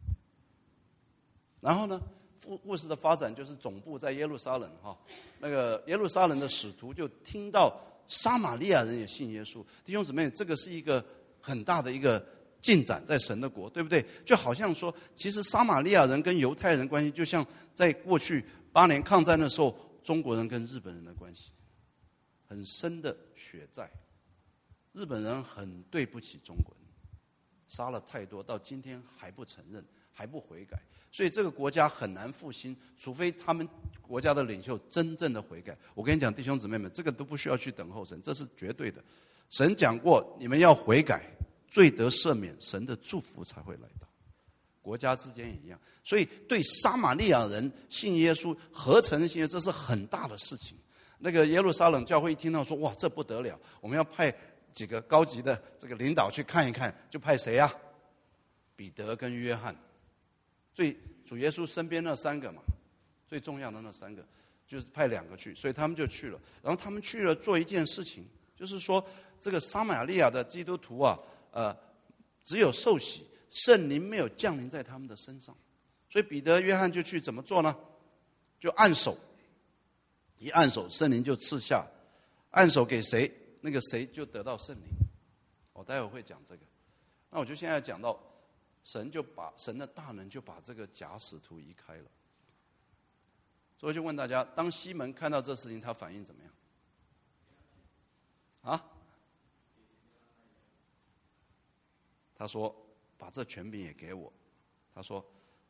然后呢，故事的发展就是总部在耶路撒冷哈，那个耶路撒冷的使徒就听到撒玛利亚人也信耶稣。弟兄姊妹，这个是一个很大的一个进展在神的国，对不对？就好像说，其实撒玛利亚人跟犹太人关系，就像在过去八年抗战的时候，中国人跟日本人的关系，很深的血债。日本人很对不起中国人， 杀了太多，到今天还不承认，还不悔改，所以这个国家很难复兴，除非他们国家的领袖真正的悔改。我跟你讲，弟兄姊妹们，这个都不需要去等候神，这是绝对的。神讲过，你们要悔改，罪得赦免，神的祝福才会来到。国家之间也一样，所以对撒玛利亚人信耶稣、合成信耶稣，这是很大的事情。那个耶路撒冷教会一听到说，哇，这不得了，我们要派几个高级的这个领导去看一看，就派谁啊？彼得跟约翰，最主耶稣身边那三个嘛，最重要的那三个，就是派两个去，所以他们就去了。然后他们去了做一件事情，就是说这个撒玛利亚的基督徒啊，呃，只有受洗，圣灵没有降临在他们的身上，所以彼得、约翰就去怎么做呢？就按手，一按手，圣灵就赐下，按手给谁？那个谁就得到圣灵。我待会会讲这个。那我就现在讲到，神就把神的大能就把这个假使徒移开了。所以就问大家，当西门看到这事情，他反应怎么样？啊？他说：“把这权柄也给我。”他说，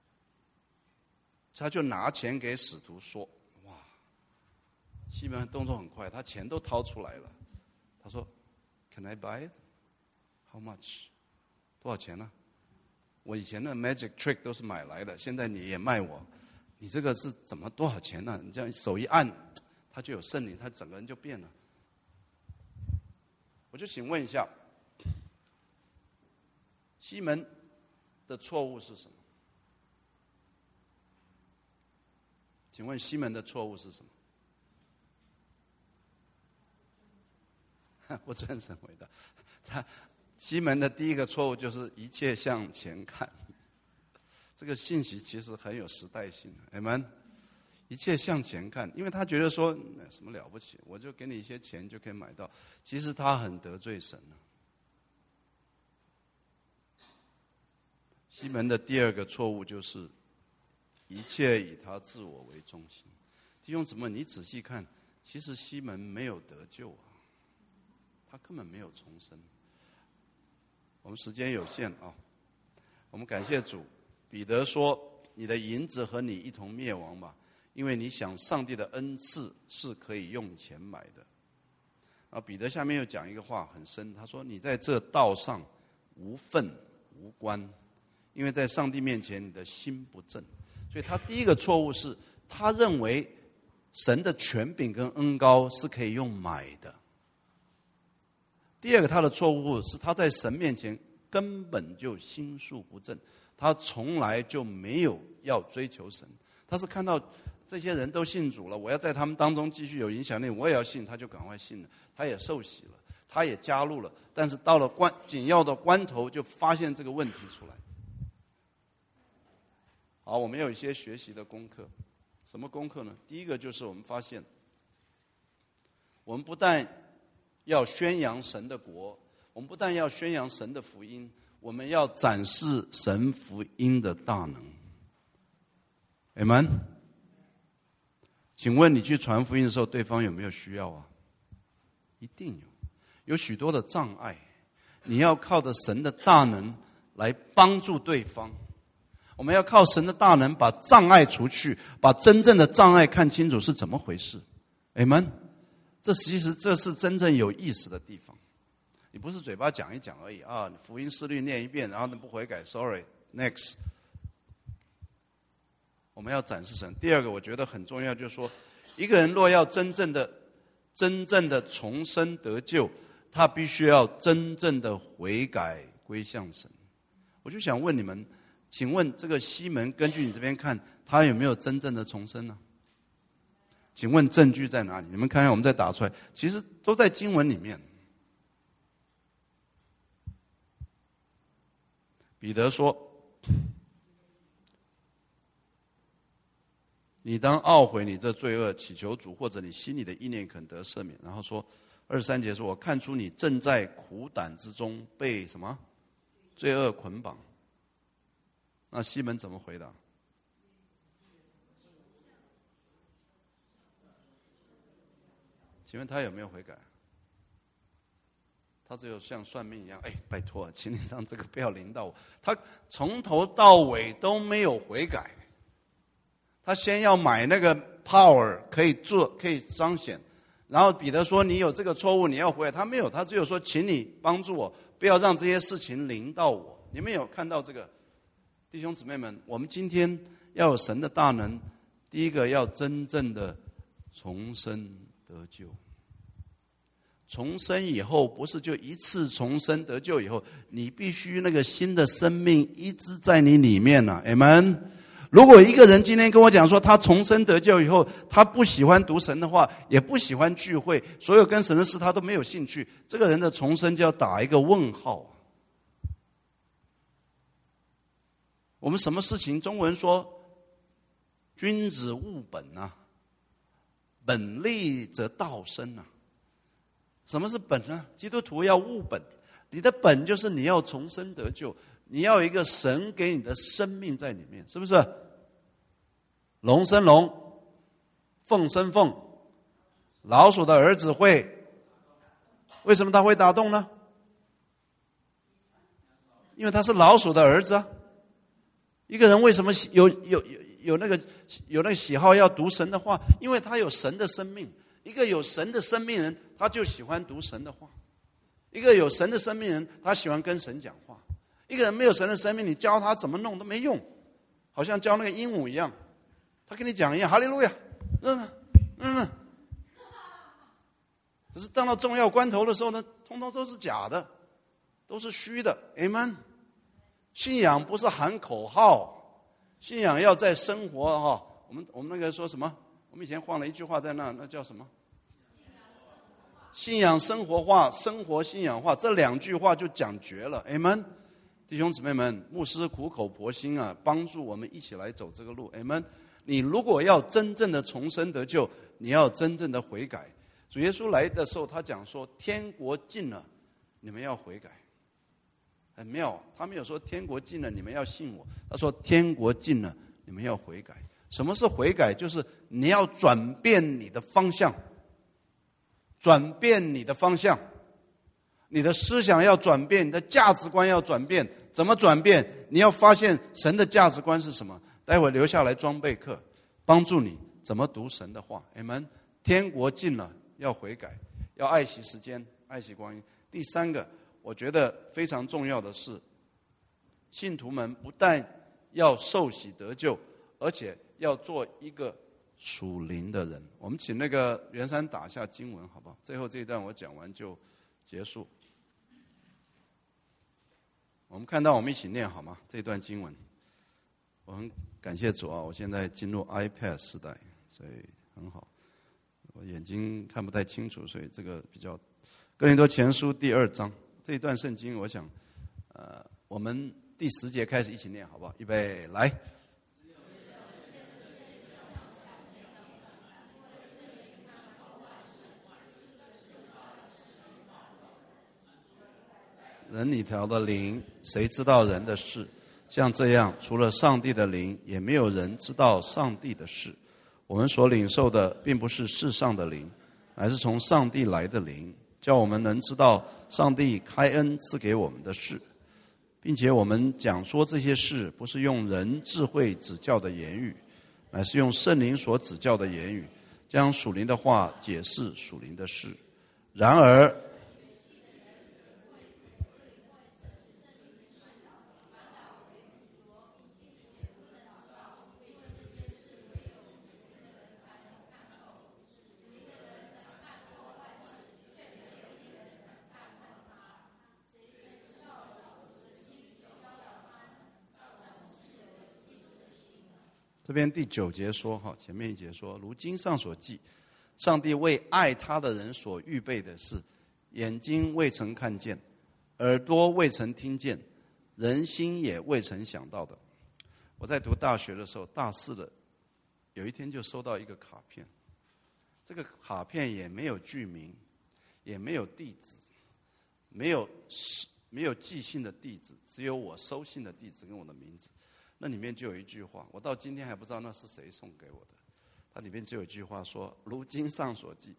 他就拿钱给使徒说：“哇，西门动作很快，他钱都掏出来了。”他说 ：“Can I buy it? How much？ 多少钱呢？我以前的 magic trick 都是买来的，现在你也卖我，你这个是怎么多少钱呢？你这样手一按，他就有圣灵，他整个人就变了。”我就请问一下，西门的错误是什么？请问西门的错误是什么？不遵神回答。他西门的第一个错误就是一切向前看。这个信息其实很有时代性 ，Amen。一切向前看，因为他觉得说什么了不起，我就给你一些钱就可以买到。其实他很得罪神了。西门的第二个错误就是一切以他自我为中心。弟兄姊妹，你仔细看，其实西门没有得救啊，他根本没有重生。我们时间有限啊，我们感谢主。彼得说：“你的银子和你一同灭亡吧，因为你想上帝的恩赐是可以用钱买的。”啊，彼得下面又讲一个话很深，他说：“你在这道上无份无关，因为在上帝面前你的心不正。”所以他第一个错误是他认为神的权柄跟恩膏是可以用买的。第二个他的错误是他在神面前根本就心术不正，他从来就没有要追求神。他是看到这些人都信主了，我要在他们当中继续有影响力，我也要信，他就赶快信了，他也受洗了，他也加入了。但是到了关紧要的关头，就发现这个问题出来。好，我们有一些学习的功课。什么功课呢？第一个就是我们发现，我们不但要宣扬神的国，我们不但要宣扬神的福音，我们要展示神福音的大能。Amen。请问你去传福音的时候，对方有没有需要啊？一定有，有许多的障碍，你要靠着神的大能来帮助对方。我们要靠神的大能把障碍除去，把真正的障碍看清楚是怎么回事。Amen。这其实这是真正有意思的地方。你不是嘴巴讲一讲而已啊，福音思虑念一遍，然后不悔改 ，sorry next。我们要展示神。第二个，我觉得很重要，就是说，一个人若要真正的、真正的重生得救，他必须要真正的悔改归向神。我就想问你们，请问这个西门，根据你这边看，他有没有真正的重生呢？请问证据在哪里？你们看看，我们再打出来，其实都在经文里面。彼得说：“你当懊悔你这罪恶，祈求主，或者你心里的意念肯得赦免。”然后说二十三节说：“我看出你正在苦胆之中被什么罪恶捆绑。”那西门怎么回答？请问他有没有悔改？ 他只有像算命一样，哎，拜托，请你让这个不要临到我。他从头到尾都没有悔改，他先要买那个 power 可以做，可以彰显。然后彼得说：“你有这个错误，你要悔改。”他没有，他只有说：“请你帮助我，不要让这些事情临到我。”你们有看到这个？弟兄姊妹们，我们今天要有神的大能，第一个要真正的重生得救。重生以后，不是就一次重生得救以后，你必须那个新的生命一直在你里面啊 Amen。如果一个人今天跟我讲说他重生得救以后，他不喜欢读神的话，也不喜欢聚会，所有跟神的事他都没有兴趣，这个人的重生就要打一个问号。我们什么事情中文说君子务本啊，本立则道生啊。什么是本呢？基督徒要务本，你的本就是你要重生得救，你要有一个神给你的生命在里面，是不是？龙生龙，凤生凤，老鼠的儿子会，为什么他会打洞呢？因为他是老鼠的儿子啊。一个人为什么有有有有那个有那个喜好要读神的话？因为他有神的生命。一个有神的生命人，他就喜欢读神的话。一个有神的生命人，他喜欢跟神讲话。一个人没有神的生命，你教他怎么弄都没用，好像教那个鹦鹉一样，他跟你讲一样，哈利路亚，嗯嗯，只是当到重要关头的时候呢，通通都是假的，都是虚的 ，Amen。信仰不是喊口号，信仰要在生活哈、哦。我们我们那个说什么？我们以前放了一句话在那，那叫什么？信仰生活化，生活信仰化，这两句话就讲绝了 ，Amen。弟兄姊妹们，牧师苦口婆心啊，帮助我们一起来走这个路 ，Amen。你如果要真正的重生得救，你要真正的悔改。主耶稣来的时候，他讲说：“天国近了，你们要悔改。”很妙，他没有说天国近了，你们要信我。他说天国近了，你们要悔改。什么是悔改？就是你要转变你的方向，转变你的方向，你的思想要转变，你的价值观要转变。怎么转变？你要发现神的价值观是什么。待会留下来装备课，帮助你怎么读神的话。Amen。天国近了，要悔改，要爱惜时间，爱惜光阴。第三个，我觉得非常重要的是，信徒们不但要受洗得救，而且要做一个属灵的人。我们请那个袁山打一下经文好不好？最后这一段我讲完就结束。我们看到我们一起念好吗？这一段经文，我很感谢主啊！我现在进入 iPad 时代，所以很好。我眼睛看不太清楚，所以这个比较。哥林多前书第二章这一段圣经，我想，呃，我们第十节开始一起念好不好？预备，来。人里头的灵，谁知道人的事？像这样，除了上帝的灵，也没有人知道上帝的事。我们所领受的，并不是世上的灵，乃是从上帝来的灵，叫我们能知道上帝开恩赐给我们的事，并且我们讲说这些事，不是用人智慧指教的言语，乃是用圣灵所指教的言语，将属灵的话解释属灵的事。然而这边第九节说，哈，前面一节说，如经上所记，上帝为爱他的人所预备的事，眼睛未曾看见，耳朵未曾听见，人心也未曾想到的。我在读大学的时候，大四的有一天就收到一个卡片，这个卡片也没有剧名，也没有地址，没有没有寄信的地址，只有我收信的地址跟我的名字。那里面就有一句话，我到今天还不知道那是谁送给我的。它里面就有一句话说：如经上所记，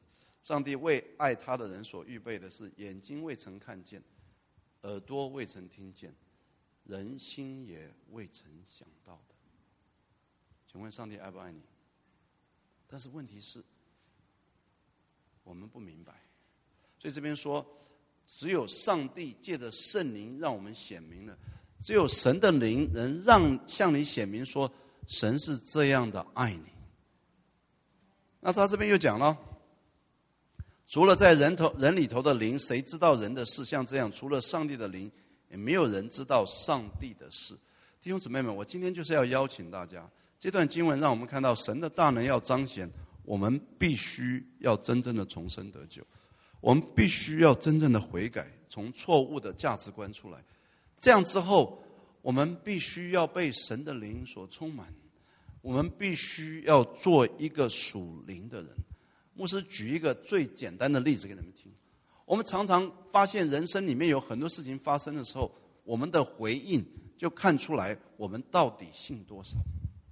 上帝为爱他的人所预备的是眼睛未曾看见，耳朵未曾听见，人心也未曾想到的。请问上帝爱不爱你？但是问题是我们不明白，所以这边说只有上帝借着圣灵让我们显明了，只有神的灵能让向你显明说神是这样的爱你。那他这边又讲了，除了在人头人里头的灵，谁知道人的事？像这样，除了上帝的灵，也没有人知道上帝的事。弟兄姊妹们，我今天就是要邀请大家，这段经文让我们看到神的大能要彰显，我们必须要真正的重生得救，我们必须要真正的悔改，从错误的价值观出来。这样之后，我们必须要被神的灵所充满，我们必须要做一个属灵的人。牧师举一个最简单的例子给你们听。我们常常发现人生里面有很多事情发生的时候，我们的回应就看出来我们到底信多少。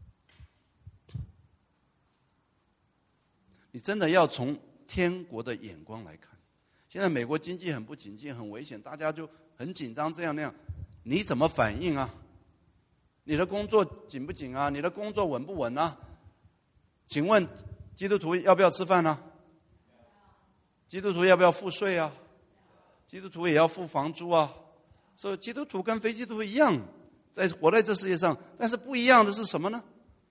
你真的要从天国的眼光来看。现在美国经济很不景气，很危险，大家就很紧张，这样那样，你怎么反应啊？你的工作紧不紧啊？你的工作稳不稳啊？请问基督徒要不要吃饭啊？基督徒要不要付税啊？基督徒也要付房租啊。所以基督徒跟非基督徒一样，在活在这世界上，但是不一样的是什么呢？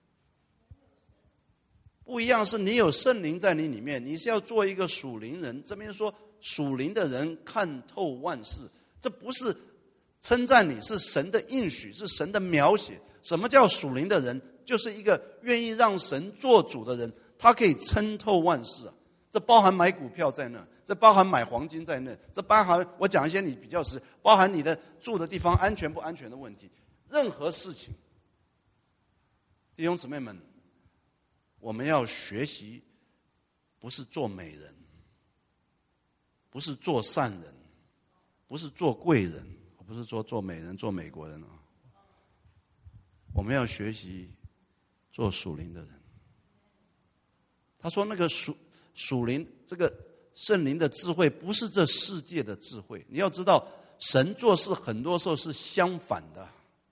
不一样是你有圣灵在你里面，你是要做一个属灵人。这边说属灵的人看透万事，这不是称赞你，是神的应许，是神的描写。什么叫属灵的人？就是一个愿意让神做主的人，他可以参透万事啊。这包含买股票在那，这包含买黄金在那，这包含我讲一些你比较实，包含你的住的地方安全不安全的问题。任何事情，弟兄姊妹们，我们要学习，不是做美人，不是做善人，不是做贵人，不是说做美人做美国人啊。我们要学习做属灵的人。他说那个属属灵，这个圣灵的智慧不是这世界的智慧。你要知道，神做事很多时候是相反的。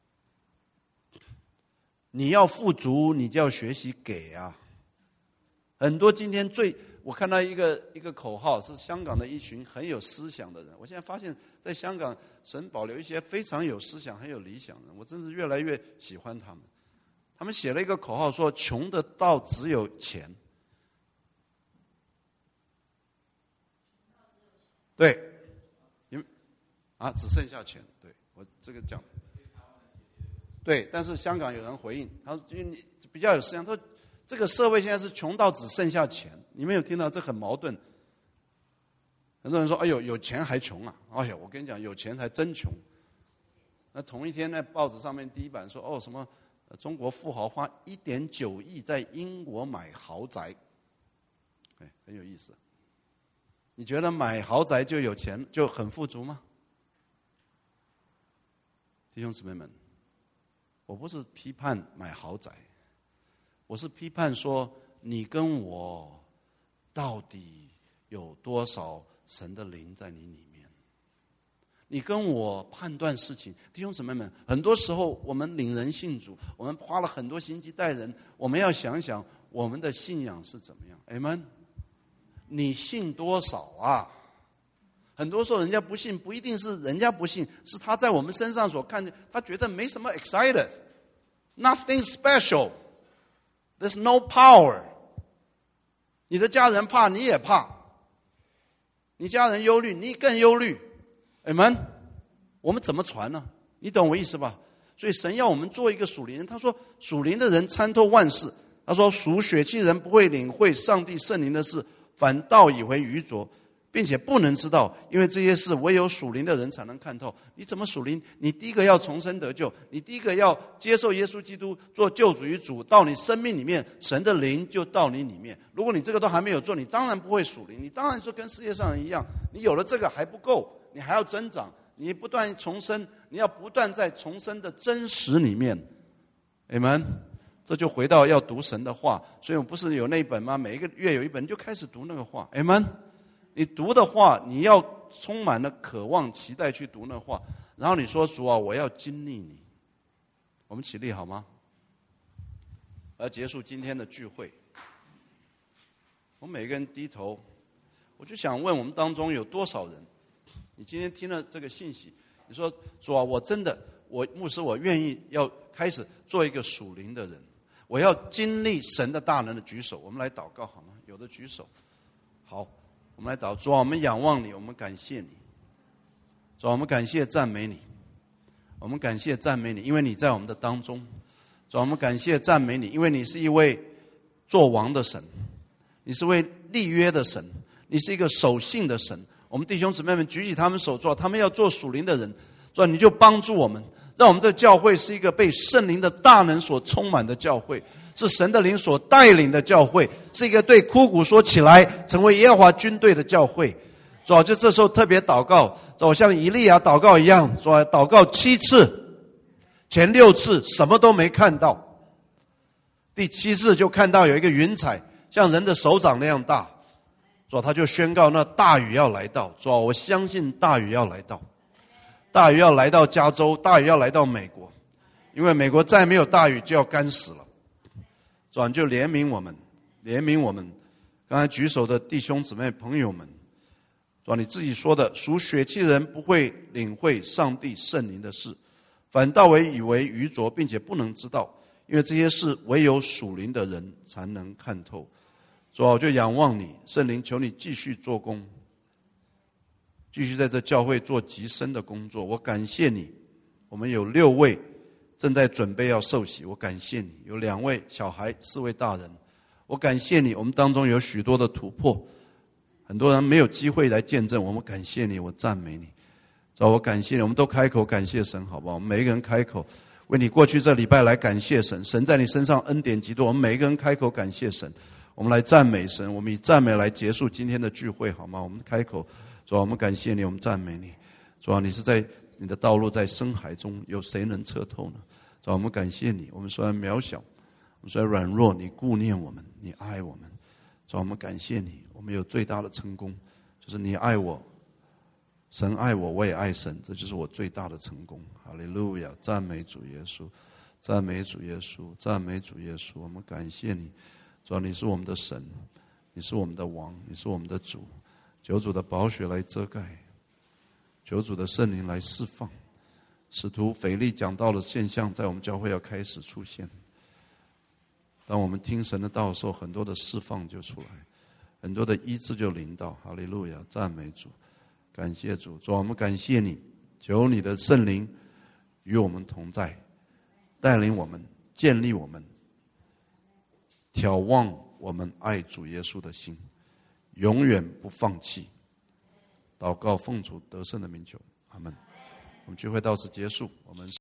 你要富足，你就要学习给啊。很多今天最我看到一个一个口号，是香港的一群很有思想的人。我现在发现，在香港，神保留一些非常有思想、很有理想的人，我真是越来越喜欢他们。他们写了一个口号说：“穷的到只有钱。”对，因为啊，只剩下钱。对我这个讲，对，但是香港有人回应，他说：“因为你比较有思想，他说这个社会现在是穷到只剩下钱。”你没有听到这很矛盾？很多人说：“哎呦，有钱还穷啊！”哎呀，我跟你讲，有钱才真穷。那同一天，那报纸上面第一版说：“哦，什么中国富豪花一点九亿在英国买豪宅。”哎，很有意思。你觉得买豪宅就有钱，就很富足吗？弟兄姊妹们，我不是批判买豪宅，我是批判说你跟我到底有多少神的灵在你里面？你跟我判断事情，弟兄姊妹们，很多时候我们领人信主，我们花了很多心机带人，我们要想想我们的信仰是怎么样。Amen。你信多少啊？很多时候人家不信，不一定是人家不信，是他在我们身上所看见，他觉得没什么 excited， nothing special， there's no power。 你的家人怕，你也怕；你家人忧虑，你更忧虑。Amen。我们怎么传呢？你懂我意思吧？所以神要我们做一个属灵人。他说属灵的人参透万事。他说属血气人不会领会上帝圣灵的事，反倒以为愚拙，并且不能知道，因为这些事唯有属灵的人才能看透。你怎么属灵？你第一个要重生得救，你第一个要接受耶稣基督做救主与主，到你生命里面，神的灵就到你里面。如果你这个都还没有做，你当然不会属灵，你当然是跟世界上人一样，你有了这个还不够，你还要增长，你不断重生，你要不断在重生的真实里面。Amen。 这就回到要读神的话，所以我不是有那一本吗？每一个月有一本，你就开始读那个话。Amen。你读的话，你要充满了渴望、期待去读那话，然后你说主啊，我要经历你。我们起立好吗？而结束今天的聚会，我们每个人低头，我就想问我们当中有多少人，你今天听了这个信息，你说主啊，我真的，我牧师，我愿意要开始做一个属灵的人，我要经历神的大能的，举手，我们来祷告好吗？有的举手。好，我们来祷告。主啊，我们仰望你，我们感谢你。主啊，我们感谢赞美你，我们感谢赞美你，因为你在我们的当中。主啊，我们感谢赞美你，因为你是一位作王的神，你是位立约的神，你是一个守信的神。我们弟兄姊妹们举起他们手，做他们要做属灵的人，主啊，你就帮助我们，让我们这个教会是一个被圣灵的大能所充满的教会，是神的灵所带领的教会，是一个对枯骨说起来成为耶和华军队的教会。主啊，就这时候特别祷告，主啊，像以利亚祷告一样，主啊，祷告七次，前六次什么都没看到，第七次就看到有一个云彩像人的手掌那样大，主啊，他就宣告那大雨要来到。主啊，我相信大雨要来到，大雨要来到加州，大雨要来到美国，因为美国再没有大雨就要干死了。主啊，就怜悯我们，怜悯我们刚才举手的弟兄姊妹朋友们。主啊，你自己说的，属血气的人不会领会上帝圣灵的事，反倒为以为愚拙，并且不能知道，因为这些事唯有属灵的人才能看透。主啊，我就仰望你，圣灵，求你继续做工，继续在这教会做极深的工作。我感谢你，我们有六位正在准备要受洗，我感谢你，有两位小孩，四位大人，我感谢你，我们当中有许多的突破，很多人没有机会来见证，我们感谢你，我赞美你。主啊，我感谢你，我们都开口感谢神好不好？我们每一个人开口为你过去这礼拜来感谢神，神在你身上恩典极多，我们每一个人开口感谢神，我们来赞美神，我们以赞美来结束今天的聚会好吗？我们开口，主啊，我们感谢你，我们赞美你。主啊，你是在你的道路在深海中，有谁能测透呢？主啊，我们感谢你，我们虽然渺小，我们虽然软弱，你顾念我们，你爱我们。主啊，我们感谢你，我们有最大的成功，就是你爱我，神爱我，我也爱神，这就是我最大的成功。哈利路亚，赞美主耶稣，赞美主耶稣，赞美主耶稣。我们感谢你，主啊，你是我们的神，你是我们的王，你是我们的主。求主的宝血来遮盖，求主的圣灵来释放。使徒腓力讲道的现象在我们教会要开始出现。当我们听神的道的时候，很多的释放就出来，很多的医治就临到。哈利路亚，赞美主，感谢主。主啊，我们感谢你，求你的圣灵与我们同在，带领我们，建立我们，眺望我们爱主耶稣的心，永远不放弃。祷告奉主得胜的名求，阿们。我们聚会到此结束，我们